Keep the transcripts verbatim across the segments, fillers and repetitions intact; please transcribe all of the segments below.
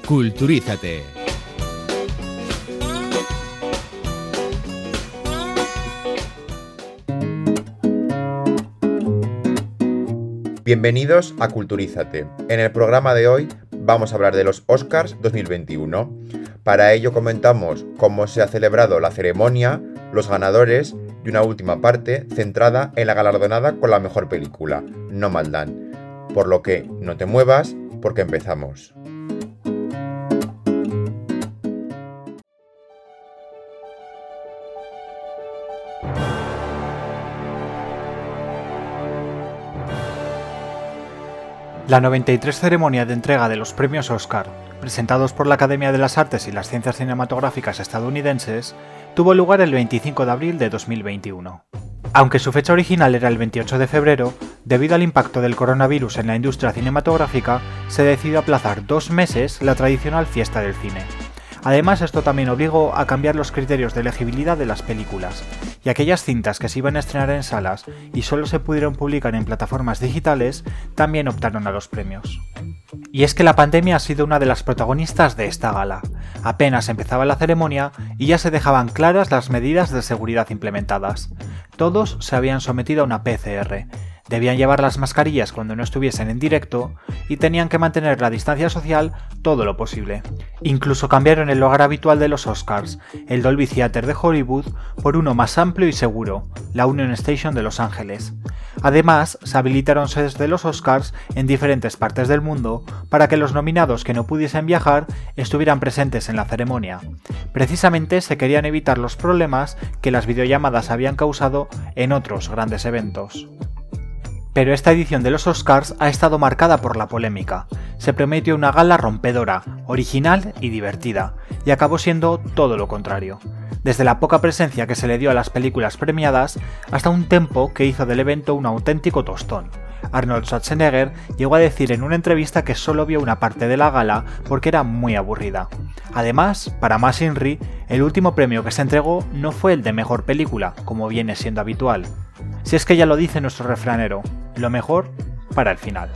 Culturízate. Bienvenidos a Culturízate. En el programa de hoy vamos a hablar de los Oscars dos mil veintiuno. Para ello comentamos cómo se ha celebrado la ceremonia, los ganadores y una última parte centrada en la galardonada con la mejor película, Nomadland. Por lo que no te muevas porque empezamos. La noventa y tres ceremonia de entrega de los premios Oscar, presentados por la Academia de las Artes y las Ciencias Cinematográficas estadounidenses, tuvo lugar el veinticinco de abril de dos mil veintiuno. Aunque su fecha original era el veintiocho de febrero, debido al impacto del coronavirus en la industria cinematográfica, se decidió aplazar dos meses la tradicional fiesta del cine. Además, esto también obligó a cambiar los criterios de elegibilidad de las películas, y aquellas cintas que se iban a estrenar en salas y solo se pudieron publicar en plataformas digitales, también optaron a los premios. Y es que la pandemia ha sido una de las protagonistas de esta gala. Apenas empezaba la ceremonia y ya se dejaban claras las medidas de seguridad implementadas. Todos se habían sometido a una P C R, debían llevar las mascarillas cuando no estuviesen en directo y tenían que mantener la distancia social todo lo posible. Incluso cambiaron el lugar habitual de los Oscars, el Dolby Theatre de Hollywood, por uno más amplio y seguro, la Union Station de Los Ángeles. Además, se habilitaron sedes de los Oscars en diferentes partes del mundo para que los nominados que no pudiesen viajar estuvieran presentes en la ceremonia. Precisamente se querían evitar los problemas que las videollamadas habían causado en otros grandes eventos. Pero esta edición de los Oscars ha estado marcada por la polémica. Se prometió una gala rompedora, original y divertida, y acabó siendo todo lo contrario. Desde la poca presencia que se le dio a las películas premiadas, hasta un tempo que hizo del evento un auténtico tostón. Arnold Schwarzenegger llegó a decir en una entrevista que solo vio una parte de la gala porque era muy aburrida. Además, para más Inri, el último premio que se entregó no fue el de mejor película, como viene siendo habitual. Si es que ya lo dice nuestro refranero, lo mejor para el final.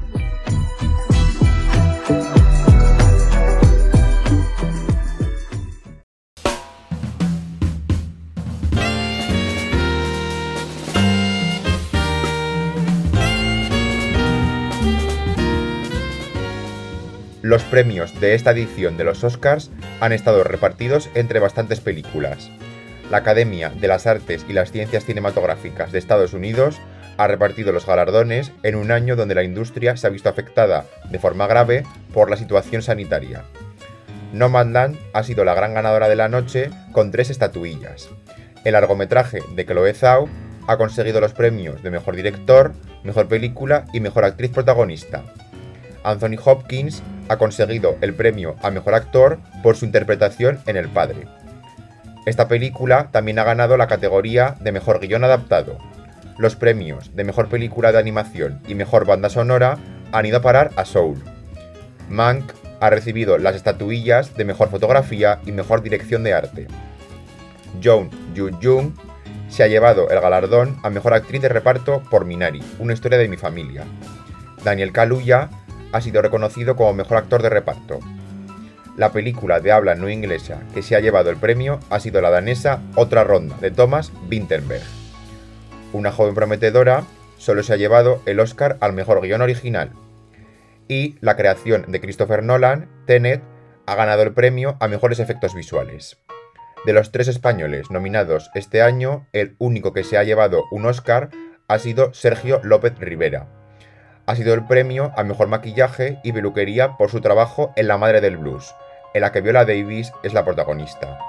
Los premios de esta edición de los Oscars han estado repartidos entre bastantes películas. La Academia de las Artes y las Ciencias Cinematográficas de Estados Unidos ha repartido los galardones en un año donde la industria se ha visto afectada de forma grave por la situación sanitaria. Nomadland ha sido la gran ganadora de la noche con tres estatuillas. El largometraje de Chloe Zhao ha conseguido los premios de Mejor Director, Mejor Película y Mejor Actriz Protagonista. Anthony Hopkins ha conseguido el premio a Mejor Actor por su interpretación en El Padre. Esta película también ha ganado la categoría de Mejor Guión Adaptado. Los premios de Mejor Película de Animación y Mejor Banda Sonora han ido a parar a Soul. Mank ha recibido las estatuillas de Mejor Fotografía y Mejor Dirección de Arte. Jung Yoo-jung se ha llevado el galardón a Mejor Actriz de Reparto por Minari, una historia de mi familia. Daniel Kaluuya ha sido reconocido como Mejor Actor de Reparto. La película de habla no inglesa que se ha llevado el premio ha sido la danesa Otra Ronda, de Thomas Vinterberg. Una joven prometedora solo se ha llevado el Oscar al Mejor Guión Original. Y la creación de Christopher Nolan, Tenet, ha ganado el premio a Mejores Efectos Visuales. De los tres españoles nominados este año, el único que se ha llevado un Oscar ha sido Sergio López Rivera. Ha sido el premio a Mejor Maquillaje y Peluquería por su trabajo en La Madre del Blues, en la que Viola Davis es la protagonista.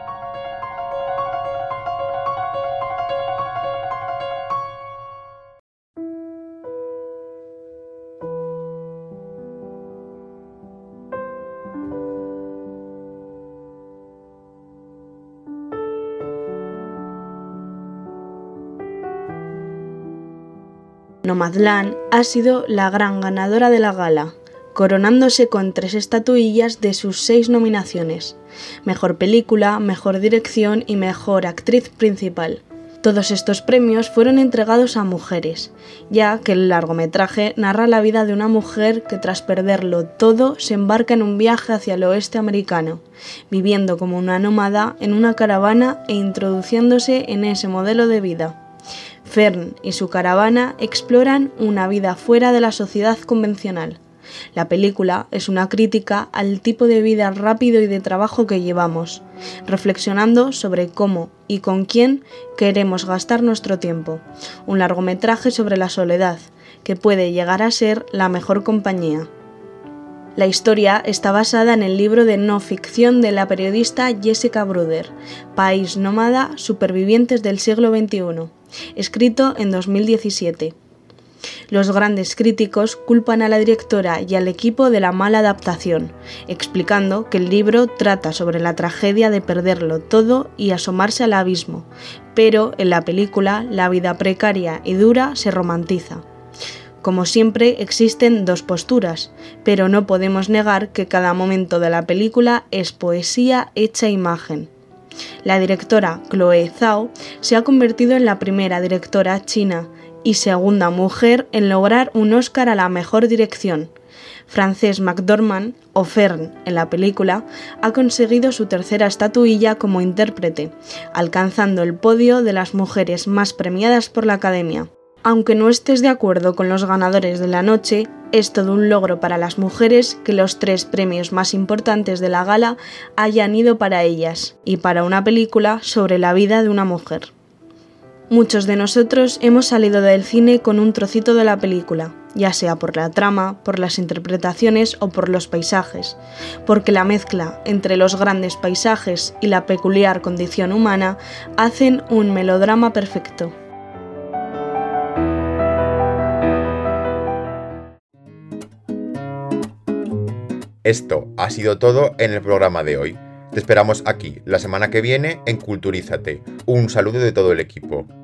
Nomadland ha sido la gran ganadora de la gala, coronándose con tres estatuillas de sus seis nominaciones: Mejor Película, Mejor Dirección y Mejor Actriz Principal. Todos estos premios fueron entregados a mujeres, ya que el largometraje narra la vida de una mujer que tras perderlo todo se embarca en un viaje hacia el oeste americano, viviendo como una nómada en una caravana e introduciéndose en ese modelo de vida. Fern y su caravana exploran una vida fuera de la sociedad convencional. La película es una crítica al tipo de vida rápido y de trabajo que llevamos, reflexionando sobre cómo y con quién queremos gastar nuestro tiempo. Un largometraje sobre la soledad, que puede llegar a ser la mejor compañía. La historia está basada en el libro de no ficción de la periodista Jessica Bruder, País nómada, supervivientes del siglo veintiuno, escrito en dos mil diecisiete. Los grandes críticos culpan a la directora y al equipo de la mala adaptación, explicando que el libro trata sobre la tragedia de perderlo todo y asomarse al abismo, pero en la película la vida precaria y dura se romantiza. Como siempre, existen dos posturas, pero no podemos negar que cada momento de la película es poesía hecha imagen. La directora Chloe Zhao se ha convertido en la primera directora china y segunda mujer en lograr un Oscar a la mejor dirección. Frances McDormand, o Fern en la película, ha conseguido su tercera estatuilla como intérprete, alcanzando el podio de las mujeres más premiadas por la Academia. Aunque no estés de acuerdo con los ganadores de la noche, es todo un logro para las mujeres que los tres premios más importantes de la gala hayan ido para ellas, y para una película sobre la vida de una mujer. Muchos de nosotros hemos salido del cine con un trocito de la película, ya sea por la trama, por las interpretaciones o por los paisajes, porque la mezcla entre los grandes paisajes y la peculiar condición humana hacen un melodrama perfecto. Esto ha sido todo en el programa de hoy. Te esperamos aquí la semana que viene en Culturízate. Un saludo de todo el equipo.